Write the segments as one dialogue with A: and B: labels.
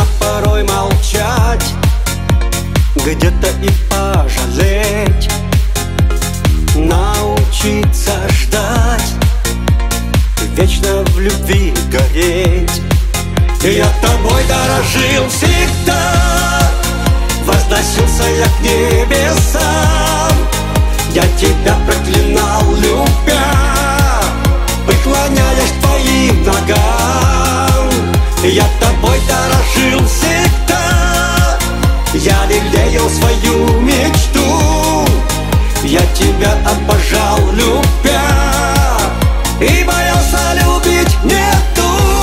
A: порой молчать, где-то и пожалеть, научиться ждать, вечно в любви гореть. Я тобой дорожил всегда, возносился я к небесам. Я тебя проклинал, любя, преклоняясь к твоим ногам. Я тобой дорожил всегда, я лелеял свою мечту. Я тебя обожал, любя, и боялся любить нету.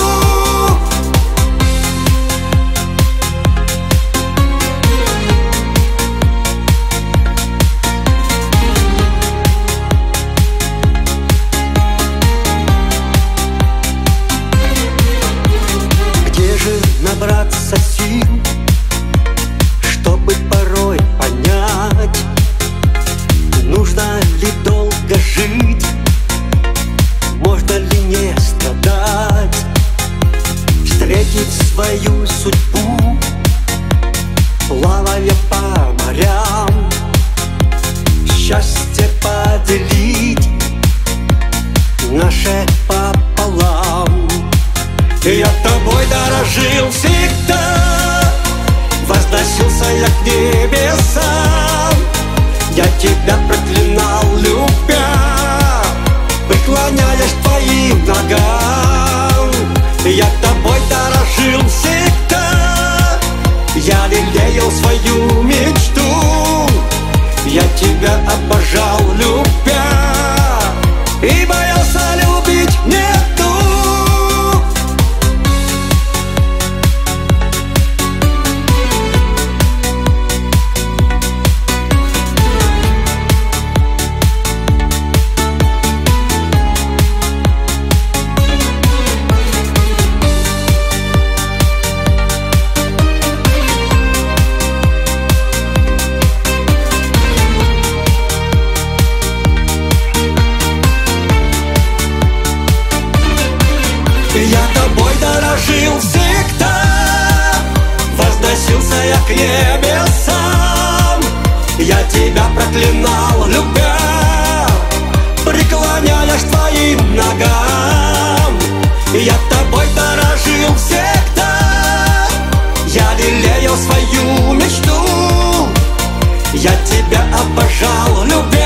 A: Где же набраться сил, чтобы порой понять, нужно ли долго жить, можно ли не страдать, встретить свою судьбу, плавая по морям, счастье поделить наше пополам. Я тобой дорожил всегда, возносился я к небесам. Я тебя проклинал, любя, преклоняясь к твоим ногам. Я тобой дорожил всегда, я лелеял свою мечту. Я тебя обожал, любя, и боялся любить нету. Я тобой дорожил всегда, возносился я к небесам. Я тебя проклинал, любя, преклоняясь к твоим ногам. Я тобой дорожил всегда, я лелеял свою мечту. Я тебя обожал, любя,